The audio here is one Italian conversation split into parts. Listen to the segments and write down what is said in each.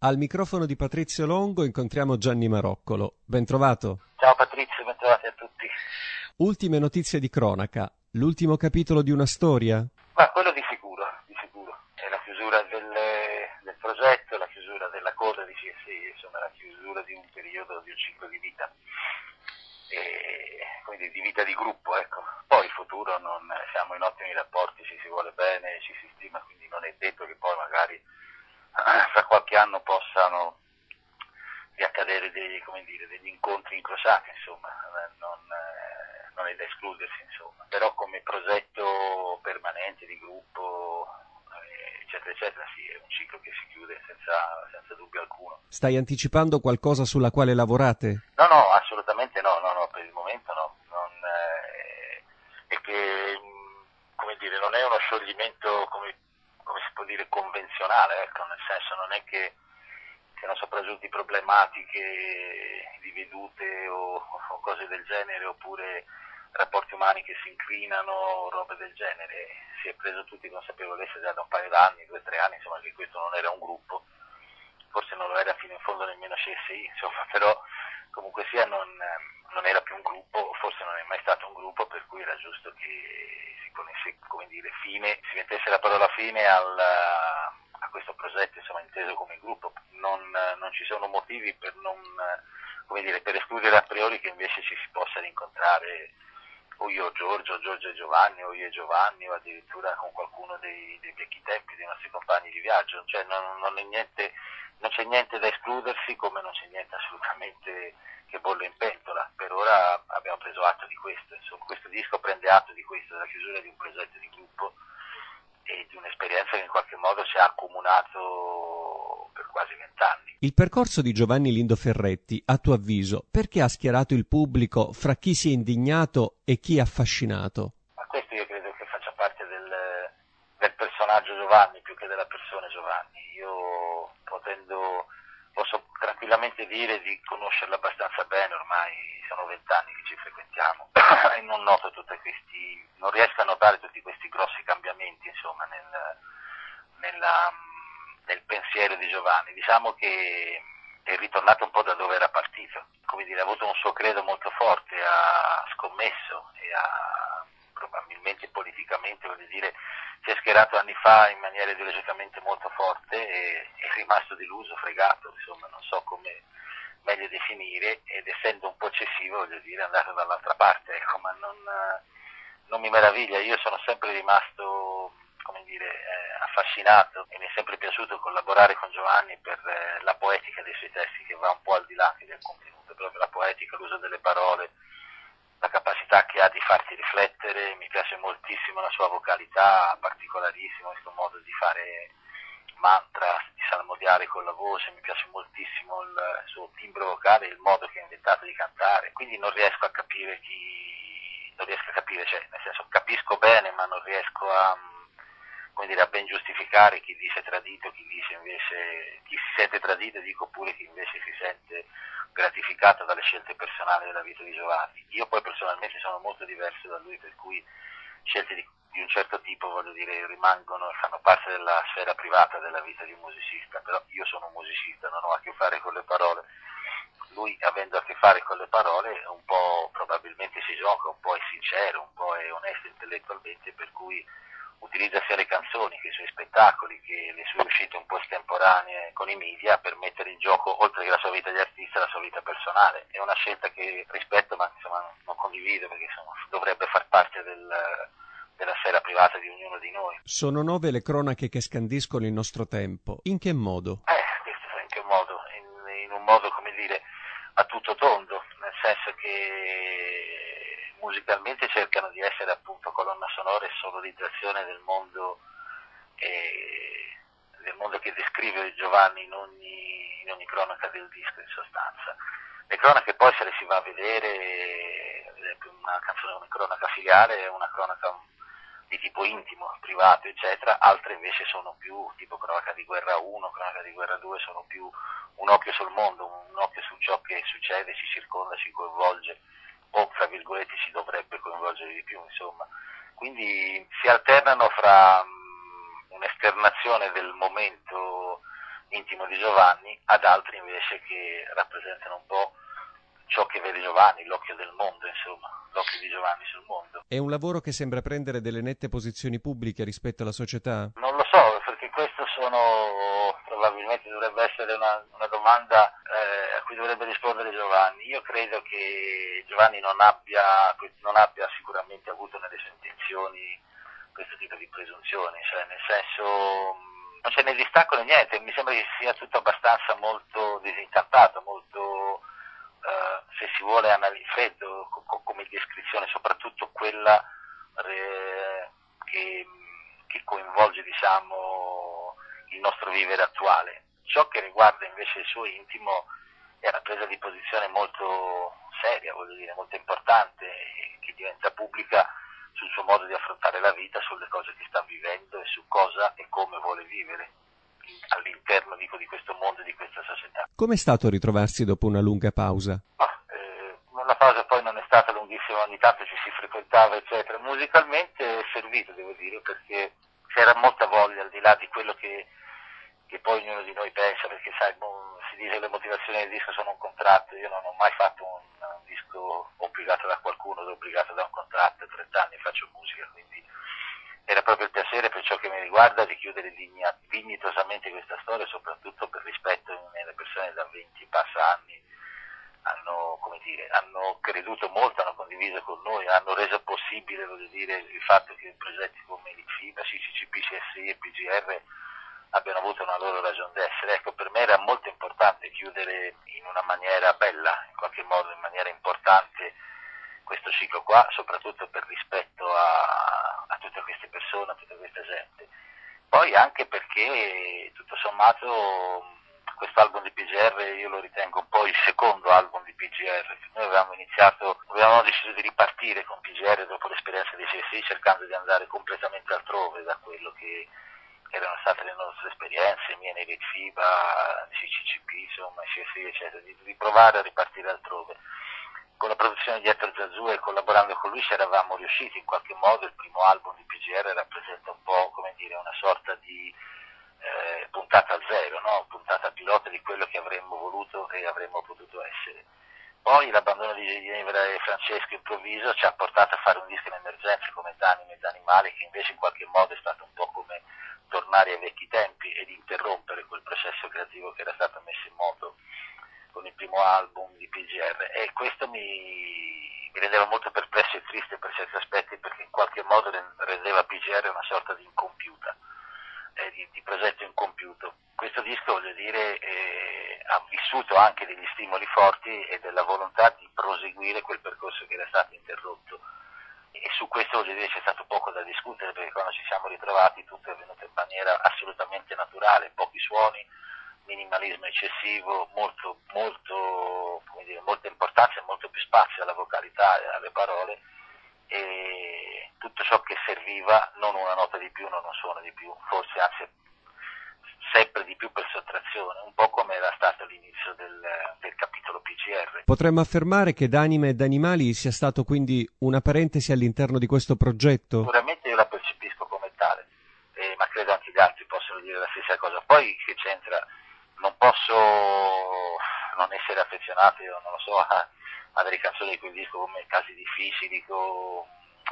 Al microfono di Patrizio Longo incontriamo Gianni Maroccolo. Ben trovato. Ciao Patrizio, ben trovati a tutti. Ultime notizie di cronaca. L'ultimo capitolo di una storia? Ma quello di sicuro. È la chiusura del progetto, la chiusura della coda di CSI, insomma la chiusura di un periodo, di un ciclo di vita. Quindi di vita di gruppo, ecco. Poi il futuro siamo in ottimi rapporti, ci si vuole bene, ci si stima, quindi non è detto che poi magari fra qualche anno possano riaccadere degli incontri incrociati, insomma, non è da escludersi, insomma. Però come progetto permanente di gruppo, eccetera, eccetera, sì, è un ciclo che si chiude senza dubbio alcuno. Stai anticipando qualcosa sulla quale lavorate? No, assolutamente no, per il momento no. È che, non è uno scioglimento, come si può dire, convenzionale, ecco, nel senso non è che siano sopraggiunti problematiche di vedute o cose del genere, oppure rapporti umani che si incrinano o robe del genere. Si è preso tutti consapevolezza già da un paio d'anni, 2 o 3 anni, insomma, che questo non era un gruppo, forse non lo era fino in fondo nemmeno CSI, insomma, però comunque sia non era più un gruppo, forse non è mai stato un gruppo, per cui era giusto che si ponesse, fine, si mettesse la parola fine a questo progetto, insomma, inteso come gruppo. Non ci sono motivi per per escludere a priori che invece ci si possa rincontrare, o io o Giorgio e Giovanni, o io e Giovanni, o addirittura con qualcuno dei vecchi tempi, dei nostri compagni di viaggio. Cioè non c'è niente da escludersi, come non c'è niente assolutamente che bolle in pentola. Per ora abbiamo preso atto di questo, insomma, questo disco prende atto di questo, della chiusura di un progetto di gruppo e di un'esperienza che in qualche modo ci ha accomunato per quasi 20 anni. Il percorso di Giovanni Lindo Ferretti, a tuo avviso, perché ha schierato il pubblico fra chi si è indignato e chi è affascinato? Ma questo io credo che faccia parte del personaggio Giovanni più che della persona Giovanni. Io posso tranquillamente dire di conoscerlo abbastanza bene, ormai sono 20 anni che ci frequentiamo e non riesco a notare tutti questi grossi cambiamenti, insomma, nel pensiero di Giovanni. Diciamo che è ritornato un po' da dove era partito, ha avuto un suo credo molto forte, ha scommesso e ha probabilmente politicamente, si è schierato anni fa in maniera ideologicamente molto forte e è rimasto deluso, fregato, insomma, non so come meglio definire, ed essendo un po' eccessivo, è andato dall'altra parte, ecco, ma non mi meraviglia. Io sono sempre rimasto, affascinato, e mi è sempre piaciuto collaborare con Giovanni per la poetica dei suoi testi, che va un po' al di là del contenuto, proprio la poetica, l'uso delle parole, la capacità che ha di farti riflettere. Mi piace moltissimo la sua vocalità, particolarissimo questo modo di fare mantra, di salmodiare con la voce, mi piace moltissimo il suo timbro vocale, il modo che ha inventato di cantare, quindi non riesco a capire, cioè, nel senso, capisco bene, ma non riesco a ben giustificare chi dice tradito, chi si sente tradito, oppure chi invece si sente gratificato dalle scelte personali della vita di Giovanni. Io poi personalmente sono molto diverso da lui, per cui scelte di un certo tipo, rimangono e fanno parte della sfera privata della vita di un musicista, però io sono un musicista, non ho a che fare con le parole. Lui, avendo a che fare con le parole, un po' probabilmente si gioca, un po' è sincero, un po' è onesto intellettualmente, per cui utilizza sia le canzoni che i suoi spettacoli, che le sue uscite un po' estemporanee con i media, per mettere in gioco, oltre che la sua vita di artista, la sua vita personale. È una scelta che rispetto, ma insomma non condivido, perché dovrebbe far parte della sfera privata di ognuno di noi. Sono 9 le cronache che scandiscono il nostro tempo. In che modo? Questo in che modo? In un modo, a tutto tondo, nel senso che musicalmente cercano di essere appunto colonna sonora e sonorizzazione del mondo che descrive Giovanni in ogni cronaca del disco, in sostanza. Le cronache poi, se le si va a vedere, ad esempio una canzone, una cronaca filiale è una cronaca di tipo intimo, privato, eccetera, altre invece sono più tipo cronaca di guerra 1, cronaca di guerra 2, sono più un occhio sul mondo, un occhio su ciò che succede, ci circonda, ci coinvolge, o fra virgolette ci dovrebbe coinvolgere di più, insomma. Quindi si alternano fra un'esternazione del momento intimo di Giovanni, ad altri invece che rappresentano un po' ciò che vede Giovanni, l'occhio del mondo, insomma, l'occhio di Giovanni sul mondo. È un lavoro che sembra prendere delle nette posizioni pubbliche rispetto alla società? Non lo so, perché questo probabilmente dovrebbe essere una domanda a cui dovrebbe rispondere Giovanni. Io credo che Giovanni non abbia sicuramente avuto nelle sue intenzioni questo tipo di presunzioni, cioè nel senso non c'è né distacco né niente, mi sembra che sia tutto abbastanza molto disincantato, molto se si vuole freddo come descrizione, soprattutto quella che coinvolge diciamo il nostro vivere attuale. Ciò che riguarda invece il suo intimo è una presa di posizione molto seria, voglio dire, molto importante, che diventa pubblica sul suo modo di affrontare la vita, sulle cose che sta vivendo e su cosa e come vuole vivere all'interno di questo mondo e di questa società. Com'è stato ritrovarsi dopo una lunga pausa? La pausa poi non è stata lunghissima, ogni tanto ci si frequentava eccetera. Musicalmente è servito, devo dire, perché c'era molta voglia, al di là di quello che poi ognuno di noi pensa, perché sai, si dice che le motivazioni del disco sono un contratto. Io non ho mai fatto un disco obbligato da qualcuno, obbligato da un contratto, 30 anni faccio musica, quindi era proprio il piacere, per ciò che mi riguarda, di chiudere dignitosamente questa storia, soprattutto per rispetto nelle persone da 20 passa anni hanno creduto molto, hanno condiviso con noi, hanno reso possibile, voglio dire, il fatto che progetti come l'IFIBA, CCCP, CSI e PGR abbiano avuto una loro ragione d'essere. Ecco, per me era molto importante chiudere in una maniera bella, in qualche modo in maniera importante, questo ciclo qua, soprattutto per rispetto a tutte queste persone, a tutta questa gente. Poi anche perché tutto sommato questo album di PGR io lo ritengo un po' il secondo album di PGR. Noi avevamo deciso di ripartire con PGR dopo l'esperienza di CSI, cercando di andare completamente altrove da quello che erano state le nostre esperienze, mie nei FIBA, CCCP, insomma, CSI, eccetera, di provare a ripartire altrove. Con la produzione di Ettore Zazù e collaborando con lui ci eravamo riusciti in qualche modo. Il primo album di PGR rappresenta un po', come dire, una sorta di puntata a zero, no? Puntata pilota di quello che avremmo voluto e avremmo potuto essere. Poi l'abbandono di Ginevra e Francesco improvviso ci ha portato a fare un disco in emergenza come D'Anime e D'Animali, che invece in qualche modo è stato un po' come tornare ai vecchi tempi ed interrompere quel processo creativo che era stato messo in moto con il primo album di PGR, e questo mi rendeva molto perplesso e triste per certi aspetti, perché in qualche modo rendeva PGR una sorta di incompiuta, di progetto incompiuto. Questo disco, voglio dire, ha vissuto anche degli stimoli forti e della volontà di proseguire quel percorso che era stato interrotto, e su questo, voglio dire, c'è stato poco da discutere, perché quando ci siamo ritrovati tutto è avvenuto in maniera assolutamente naturale, pochi suoni, minimalismo eccessivo, molta importanza e molto più spazio alla vocalità e alle parole, e tutto ciò che serviva, non una nota di più, non un suono di più, forse anzi sempre di più per sottrazione, un po' come era stato l'inizio del capitolo PGR. Potremmo affermare che D'Anime e D'Animali sia stato quindi una parentesi all'interno di questo progetto? Sicuramente io la percepisco come tale, ma credo anche gli altri possano dire la stessa cosa. Poi che c'entra? Non posso non essere affezionato, io non lo so, a delle canzoni di quel disco come Casi difficili o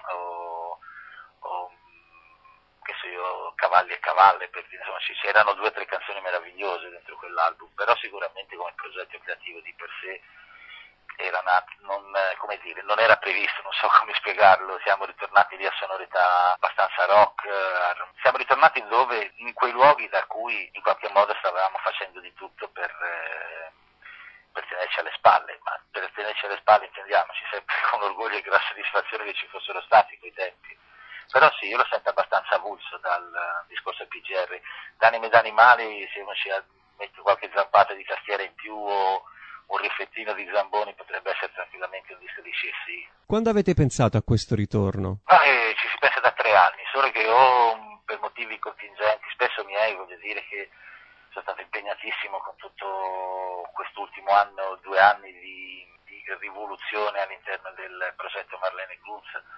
che so io, Cavalli e Cavalle, perché insomma c'erano 2 o 3 canzoni meravigliose dentro quell'album, però sicuramente come progetto creativo di per sé era non era previsto, non so come spiegarlo. Siamo ritornati lì a sonorità abbastanza rock, siamo ritornati in quei luoghi da cui in qualche modo stavamo facendo di tutto per tenerci alle spalle, ma per tenerci alle spalle intendiamoci sempre con orgoglio e gran soddisfazione che ci fossero stati quei tempi. Però sì, io lo sento abbastanza avulso dal discorso PGR. D'Anime e D'Animali, se uno ci mette qualche zampata di tastiera in più o un riflettino di Zamboni, potrebbe essere tranquillamente un disco di CSI. Quando avete pensato a questo ritorno? Ci si pensa da 3 anni, solo che io per motivi contingenti, spesso miei, voglio dire che sono stato impegnatissimo con tutto quest'ultimo anno, 2 anni di rivoluzione all'interno del progetto Marlene Glutz,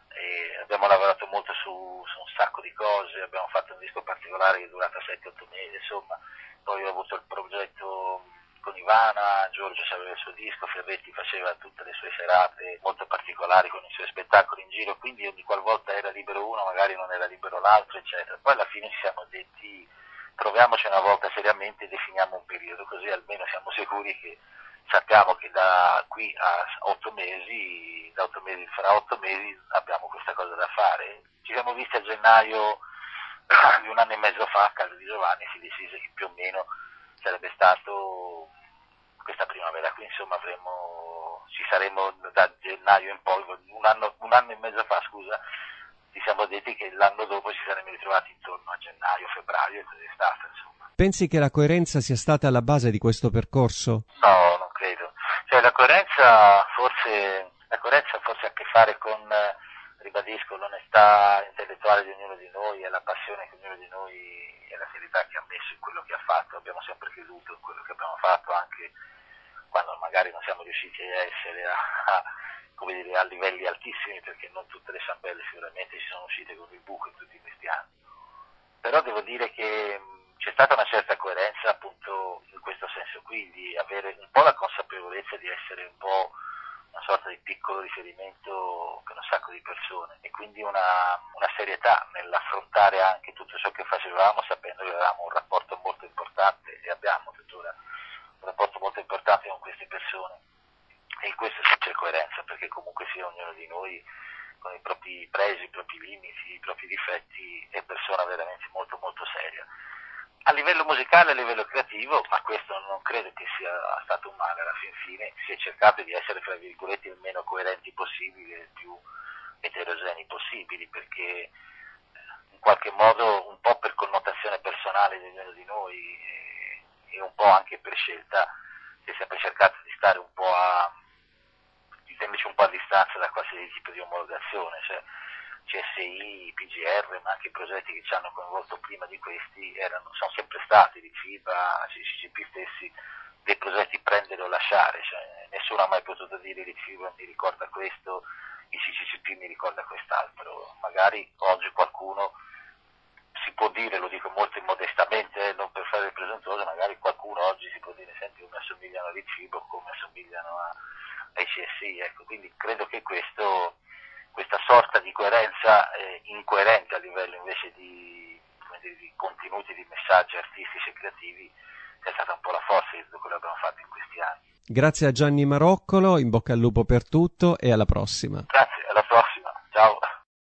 e abbiamo lavorato molto su un sacco di cose, abbiamo fatto un disco particolare che è durato 7-8 mesi, insomma, poi ho avuto il progetto con Ivana, Giorgio aveva il suo disco, Ferretti faceva tutte le sue serate molto particolari con i suoi spettacoli in giro, quindi ogni qualvolta era libero uno, magari non era libero l'altro, eccetera. Poi alla fine ci siamo detti, proviamoci una volta seriamente e definiamo un periodo, così almeno siamo sicuri che sappiamo che da qui a 8 mesi, fra 8 mesi abbiamo questa cosa da fare. Ci siamo visti a gennaio di un anno e mezzo fa a casa di Giovanni, si decise che più o meno sarebbe stato questa primavera, qui insomma ci saremo da gennaio in poi, un anno e mezzo fa, scusa, ci siamo detti che l'anno dopo ci saremmo ritrovati intorno a gennaio, febbraio e così è stato, insomma. Pensi che la coerenza sia stata alla base di questo percorso? No, non credo. Cioè la coerenza forse ha a che fare con, ribadisco, l'onestà intellettuale di ognuno di noi e la passione che ognuno di noi e la serietà che ha messo in quello che ha fatto. Abbiamo sempre creduto in quello che abbiamo fatto, anche quando magari non siamo riusciti a essere a livelli altissimi, perché non tutte le ciambelle sicuramente ci sono uscite con il buco in tutti questi anni. Però devo dire che c'è stata una certa coerenza appunto in questo senso qui, di avere un po' la consapevolezza di essere un po' una sorta di piccolo riferimento per un sacco di persone e quindi una serietà nell'affrontare anche tutto ciò che facevamo, sapendo che avevamo un rapporto molto importante e abbiamo tuttora un rapporto molto importante con queste persone, e in questo sì c'è coerenza, perché comunque sia ognuno di noi con i propri pregi, i propri limiti, i propri difetti è persona veramente molto molto seria. A livello musicale, a livello creativo, ma questo non credo che sia stato un male, alla fin fine si è cercato di essere, fra virgolette, il meno coerenti possibile, il più eterogenei possibili, perché in qualche modo, un po' per connotazione personale di ognuno di noi e un po' anche per scelta, si è sempre cercato di stare un po' di tenerci un po' a distanza da qualsiasi tipo di omologazione, cioè CSI, PGR, ma anche i progetti che ci hanno coinvolto prima di questi sono sempre stati, di FIBA, CCCP stessi, dei progetti prendere o lasciare, cioè, nessuno ha mai potuto dire di FIBA mi ricorda questo, il CCCP mi ricorda quest'altro. Magari oggi qualcuno si può dire, lo dico molto immodestamente, non per fare il presuntuoso, magari qualcuno oggi si può dire senti come assomigliano a FIBA o come assomigliano ai CSI, ecco. Quindi credo che questa sorta di coerenza incoerente a livello invece di contenuti, di messaggi artistici e creativi è stata un po' la forza di tutto quello che abbiamo fatto in questi anni. Grazie a Gianni Maroccolo, in bocca al lupo per tutto e alla prossima. Grazie, alla prossima, ciao.